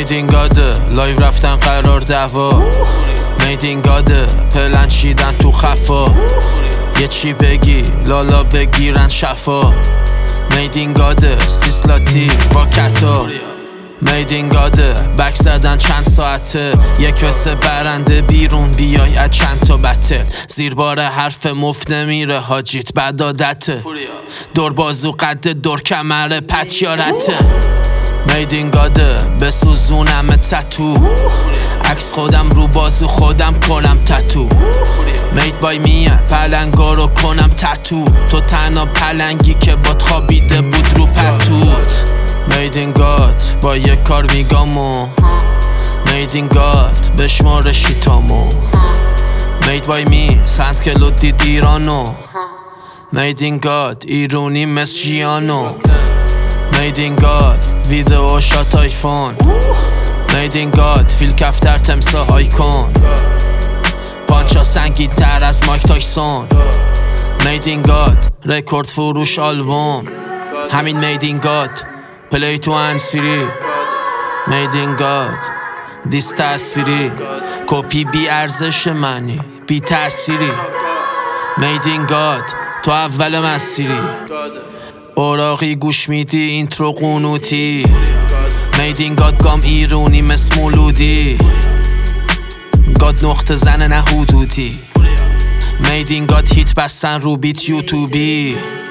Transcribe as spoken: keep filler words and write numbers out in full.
میدین گاده لایو رفتن قرار دعوا میدین گاده پلن چیدن تو خفا یه چی بگی لالا بگیرن شفا میدین گاده سیسلاتی با کتا میدین گاده بک زدن چند ساعته یک وسه برنده بیرون بیای از چند تا بته زیر بار حرف مفت نمیره حاجیت بد عادته دور بازو قد دور کمره پتیارته میدین گاده بسوزونم تتو عکس خودم رو بازو خودم کنم تتو مید بای میه پلنگا رو کنم تتو تو تنها پلنگی که باد خوابیده بود رو پتوت میدین گاد با یه کار میگامو میدین گاد بشمار شیتامو مید بای می سند کلو دید ایرانو میدین گاد ایرونی مثل جیانو میدین گاد ویدئو شات آیفون میدین گاد فیل کفتر تمسا آیکون پانچا سنگین تر از مایک تایسون میدین گاد رکورد فروش آلبوم همین میدین گاد پلی تو هنسفری میدین گاد دیست تصویری کپی بی ارزش منی بی تأثیری میدین گاد تو اول مسیری اوراقی گوش میدی اینترو قنوتی میدین گاد گام ایرونی مثل مولودی گاد نقطه زن نه حدودی میدین گاد هیت بستن رو بیت یوتیوبی